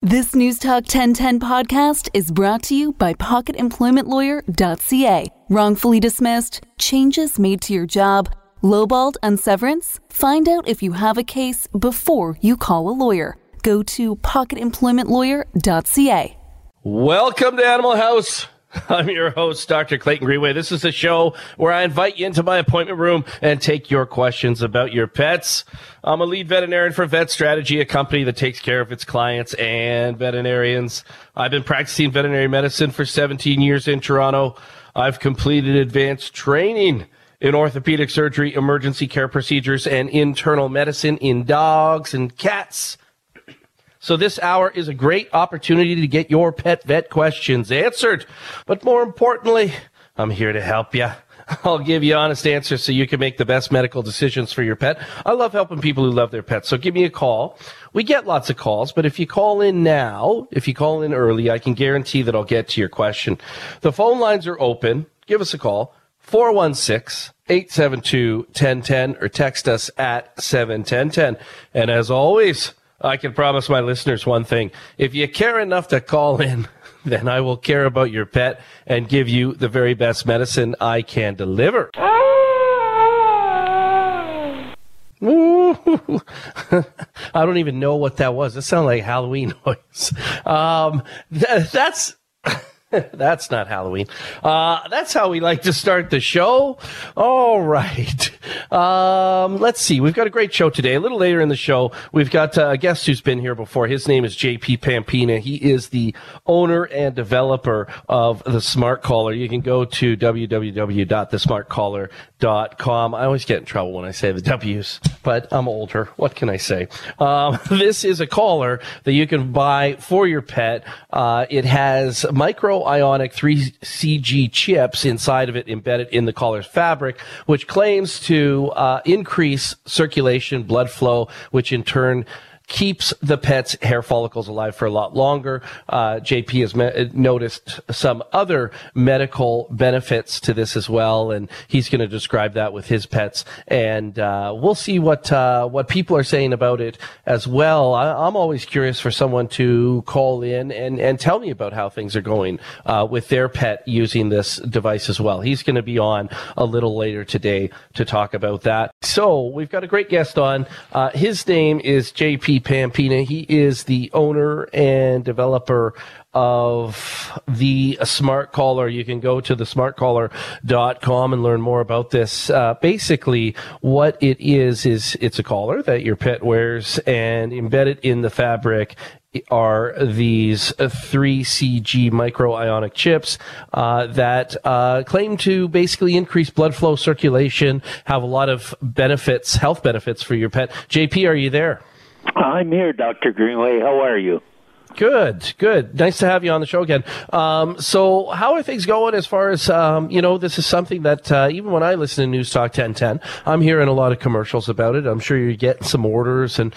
This News Talk 1010 podcast is brought to you by PocketEmploymentLawyer.ca. Wrongfully dismissed? Changes made to your job? Lowballed on severance? Find out if you have a case before you call a lawyer. Go to PocketEmploymentLawyer.ca. Welcome to Animal House. I'm your host, Dr. Clayton Greenway. This is a show where I invite you into my appointment room and take your questions about your pets. I'm a lead veterinarian for Vet Strategy, a company that takes care of its clients and veterinarians. I've been practicing veterinary medicine for 17 years in Toronto. I've completed advanced training in orthopedic surgery, emergency care procedures, and internal medicine in dogs and cats. So this hour is a great opportunity to get your pet vet questions answered. But more importantly, I'm here to help you. I'll give you honest answers so you can make the best medical decisions for your pet. I love helping people who love their pets. So give me a call. We get lots of calls, but if you call in now, if you call in early, I can guarantee that I'll get to your question. The phone lines are open. Give us a call. 416-872-1010 or text us at 71010. And as always, I can promise my listeners one thing. If you care enough to call in, then I will care about your pet and give you the very best medicine I can deliver. Ooh. I don't even know what that was. It sounded like a Halloween noise. That's not Halloween. That's how we like to start the show. All right. Let's see. We've got a great show today. A little later in the show, we've got a guest who's been here before. His name is JP Pampina. He is the owner and developer of the Smart Collar. You can go to www.thesmartcollar.com. I always get in trouble when I say the W's, but I'm older. What can I say? This is a collar that you can buy for your pet. It has micro-ionic 3CG chips inside of it, embedded in the collar's fabric, which claims to increase circulation, blood flow, which in turn keeps the pet's hair follicles alive for a lot longer. JP has noticed some other medical benefits to this as well, and he's going to describe that with his pets. And we'll see what people are saying about it as well. I'm always curious for someone to call in and tell me about how things are going with their pet using this device as well. He's going to be on a little later today to talk about that. So we've got a great guest on. His name is JP Pampina. He is the owner and developer of the Smart Collar. You can go to thesmartcollar.com and learn more about this. Basically, what it is it's a collar that your pet wears, and embedded in the fabric are these 3CG micro-ionic chips that claim to basically increase blood flow, circulation, have a lot of benefits, health benefits for your pet. JP, are you there? I'm here, Dr. Greenway. How are you? Good. Nice to have you on the show again. So how are things going as far as, this is something that even when I listen to News Talk 1010, I'm hearing a lot of commercials about it. I'm sure you're getting some orders. And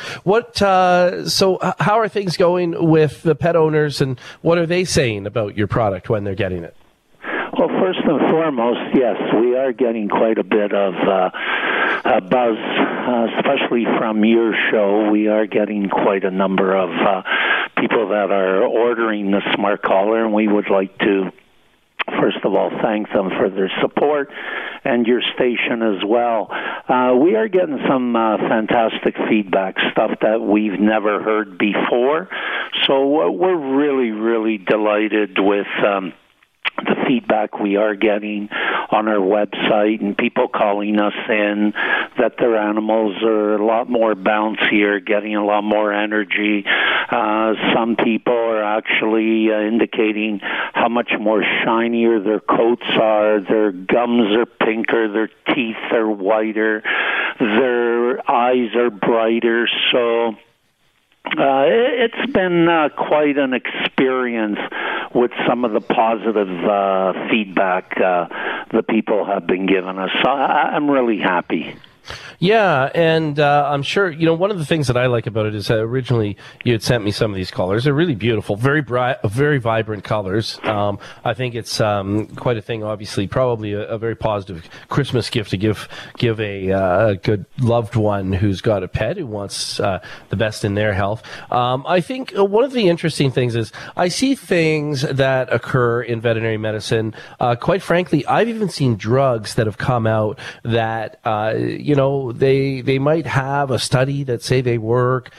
so how are things going with the pet owners, and what are they saying about your product when they're getting it? Well, first and foremost, yes, we are getting quite a bit of buzz, especially from your show. We are getting quite a number of people that are ordering the Smart Collar, and we would like to, first of all, thank them for their support and your station as well. We are getting some fantastic feedback, stuff that we've never heard before. So we're really, really delighted with the feedback we are getting on our website, and people calling us in that their animals are a lot more bouncier, getting a lot more energy. Some people are actually indicating how much more shinier their coats are, their gums are pinker, their teeth are whiter, their eyes are brighter. So it's been quite an experience with some of the positive feedback the people have been giving us. So I'm really happy. Yeah, and I'm sure, one of the things that I like about it is that originally you had sent me some of these colors. They're really beautiful, very bright, very vibrant colors. I think it's quite a thing, obviously, probably a very positive Christmas gift to give a good loved one who's got a pet who wants the best in their health. I think one of the interesting things is I see things that occur in veterinary medicine. Quite frankly, I've even seen drugs that have come out that, they might have a study that say they work,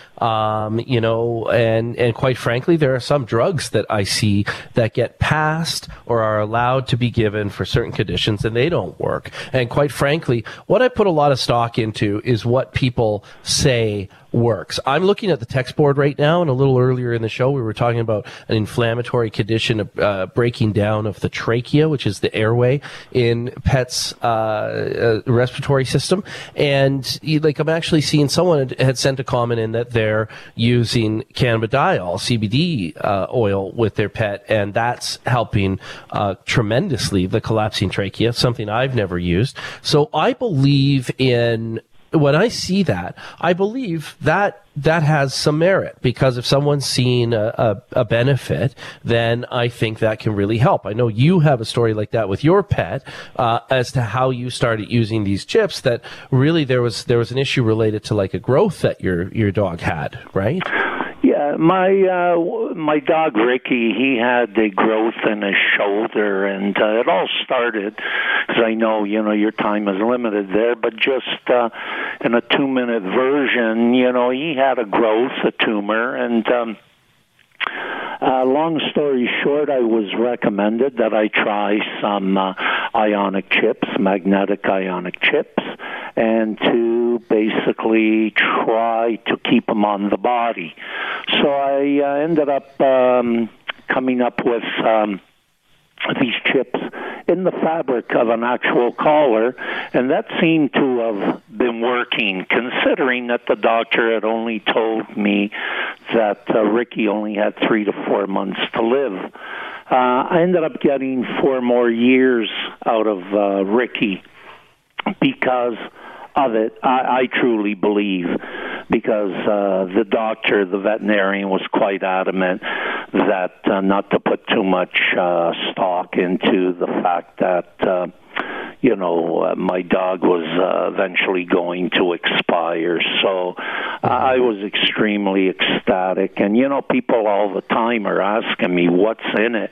and quite frankly, there are some drugs that I see that get passed or are allowed to be given for certain conditions and they don't work. And quite frankly, what I put a lot of stock into is what people say works. I'm looking at the text board right now, and a little earlier in the show, we were talking about an inflammatory condition of breaking down of the trachea, which is the airway in pets' respiratory system. And I'm actually seeing someone had sent a comment in that they're using cannabidiol, CBD oil with their pet, and that's helping tremendously the collapsing trachea, something I've never used. So I believe when I see that, I believe that has some merit, because if someone's seeing a benefit, then I think that can really help. I know you have a story like that with your pet, as to how you started using these chips, that really there was an issue related to like a growth that your dog had, right? Yeah, my dog Ricky, he had a growth in his shoulder, and it all started, because I know, your time is limited there, but just in a 2-minute version, he had a growth, a tumor, and long story short, I was recommended that I try some ionic chips, magnetic ionic chips, and to basically try to keep them on the body. So I ended up coming up with these chips in the fabric of an actual collar, and that seemed to have been working, considering that the doctor had only told me that Ricky only had 3 to 4 months to live. I ended up getting 4 more years out of Ricky because of it, I truly believe, because the doctor, the veterinarian, was quite adamant that not to put too much stock into the fact that my dog was eventually going to expire. So I was extremely ecstatic. And, people all the time are asking me, what's in it?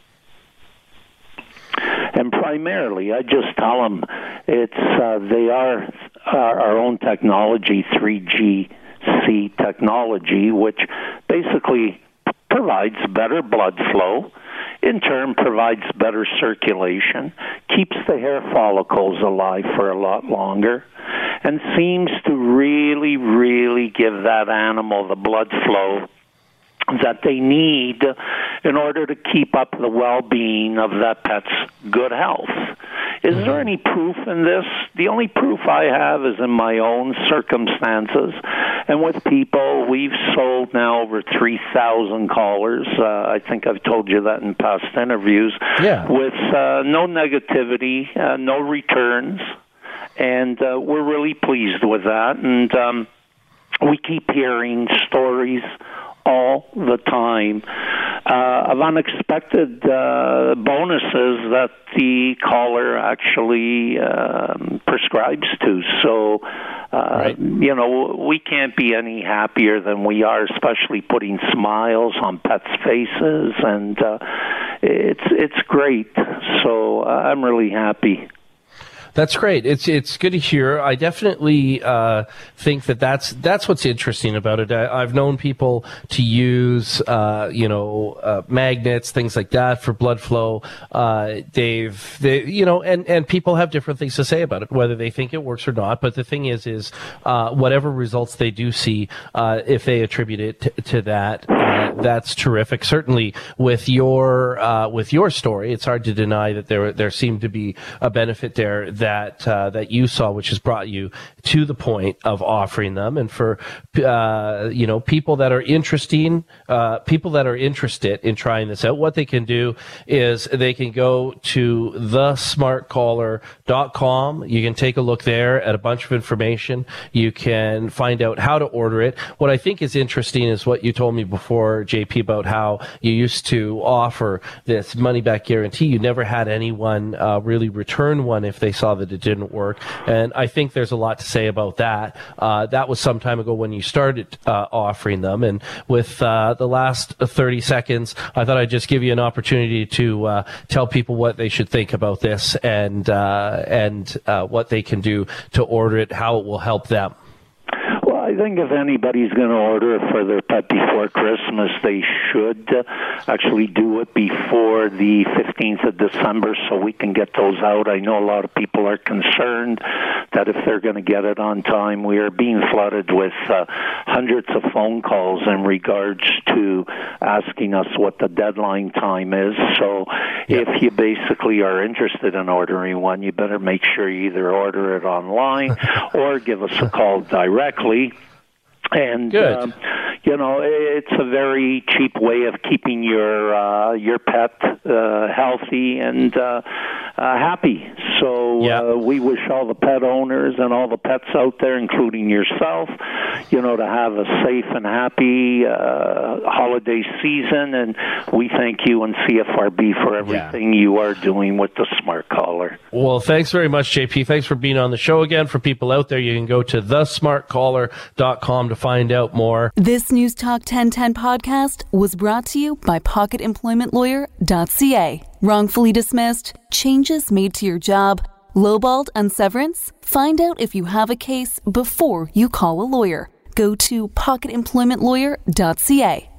And primarily, I just tell them they are our own technology, 3GC technology, which basically provides better blood flow, in turn provides better circulation, keeps the hair follicles alive for a lot longer, and seems to really, really give that animal the blood flow that they need in order to keep up the well-being of that pet's good health. Is there any proof in this? The only proof I have is in my own circumstances. And with people, we've sold now over 3,000 collars. I think I've told you that in past interviews. Yeah. With no negativity, no returns. And we're really pleased with that. And we keep hearing stories all the time of unexpected bonuses that the caller actually prescribes to. So, right. We can't be any happier than we are, especially putting smiles on pets' faces, and it's great. So I'm really happy. That's great. It's good to hear. I definitely think that's what's interesting about it. I've known people to use magnets, things like that for blood flow. And people have different things to say about it, whether they think it works or not. But the thing is whatever results they do see, if they attribute it to that, that's terrific. Certainly with your story, it's hard to deny that there seemed to be a benefit there that you saw, which has brought you to the point of offering them. And for people that are interested in trying this out, what they can do is they can go to thesmartcaller.com. You can take a look there at a bunch of information. You can find out how to order it. What I think is interesting is what you told me before, JP, about how you used to offer this money back guarantee. You never had anyone really return one if they saw that it didn't work. And I think there's a lot to say about that. That was some time ago when you started offering them. And with the last 30 seconds, I thought I'd just give you an opportunity to tell people what they should think about this and what they can do to order it, how it will help them. I think if anybody's going to order it for their pet before Christmas, they should actually do it before the 15th of December so we can get those out. I know a lot of people are concerned that if they're going to get it on time, we are being flooded with hundreds of phone calls in regards to asking us what the deadline time is. So if you basically are interested in ordering one, you better make sure you either order it online or give us a call directly. And it's a very cheap way of keeping your pet healthy and happy. So we wish all the pet owners and all the pets out there, including yourself, to have a safe and happy holiday season. And we thank you and CFRB for everything you are doing with the Smart Caller. Well, thanks very much, JP. Thanks for being on the show again. For people out there, you can go to thesmartcaller.com to find out more. This News Talk 1010 podcast was brought to you by PocketEmploymentLawyer.ca. Wrongfully dismissed, changes made to your job, lowballed on severance? Find out if you have a case before you call a lawyer. Go to PocketEmploymentLawyer.ca.